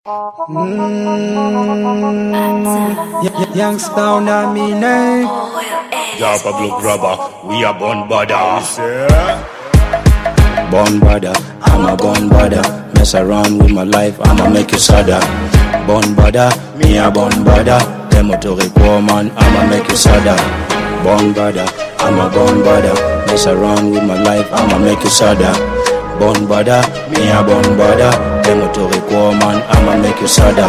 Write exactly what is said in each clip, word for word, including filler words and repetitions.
Mm. Youngstown, I mean, eh? Ja, Pablo Grabber, we are born bada. Born bada, I'm a born bada. Mess around with my life, I'ma make you sadder. Born bada, me a born bada. Demo to record man, I'ma make you sadder. Born bada, I'm a born bada. Mess around with my life, I'ma make you sadder. Born bada, me a born bada. Demo to record man, I'ma make you sadder.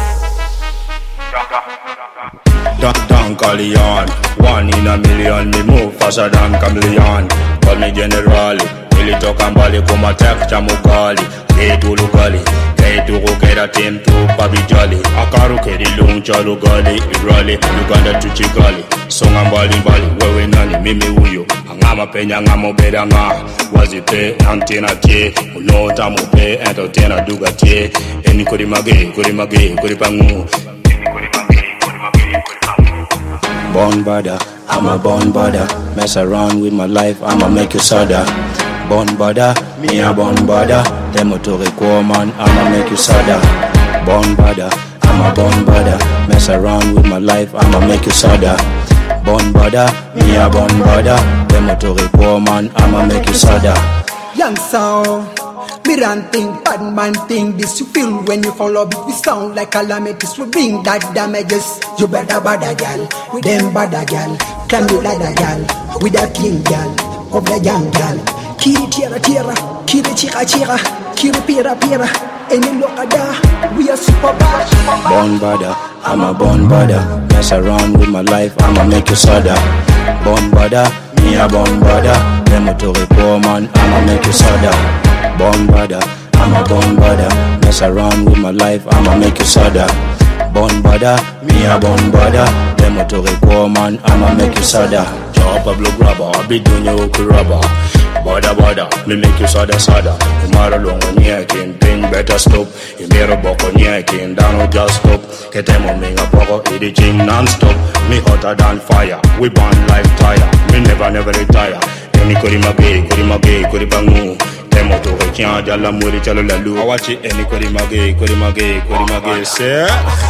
Don, Don Corleone, one in a million, me move faster than chameleon. Call me generali, ili toka mbali kuma tek cha mugali. Getu lugali, getu kukera team tu pabijali. Akaru kedi luncha lugali, irali, Uganda tu chigali. Songa mbali mbali, wewe nani, mimi huyo. Angama penya ngamo beda nga. Wazipe, antena tie, unota mupe, entotena duga tie. Eni kuri mage, kuri mage, kuri pangu. Born bada, I'm a born bada. Mess around with my life, I'ma make you sadder. Born bada, me a born bada. Demo to record man, I'ma make you sadder. Born bada, I'm a born bada. Mess around with my life, I'ma make you sadder. Born bada, me a born bada. Demo to record man, I'ma make you sadder. Youngstown, me run thing, bad man thing. This you feel when you follow beat. We sound like calamities, we bring that damages. You better bada gal, with them bada gal. Climb the ladder gal, with that king gal, of the young gal. Kiri tira tira, kiri chira chira, kiri pira pira. Any lokada, we are super bad. Born bada, I'm a born bada. Mess around with my life, I'ma make you sadder. Born bada, me a born bada. Demo to record man, I'ma make you sadder. Born bada, I'm a born bada. Mess around with my life, I'ma make you sadder. Born bada, me a born bada. Demo to record man, I'ma make you sadder. Ja, Pablo Grabber, I be doing you kuraba. Bada bada, me make you sadder sadder. Imara longo nyekin, ping better stop. Imero boko nyekin, dano just stop. Ketemo minga poko, idi ching non-stop. Me hotter than fire, we burn like tire. Me never never retire. Eni kuri mage, kuri mage, kuri bangu. Demo to rekian, jala muri chalo lalu. Awachi eni kuri mage, kuri mage, kuri mage. Say,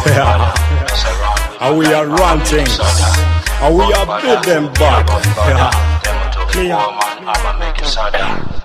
how we are run things, how we are build them back. I'ma make you sadder.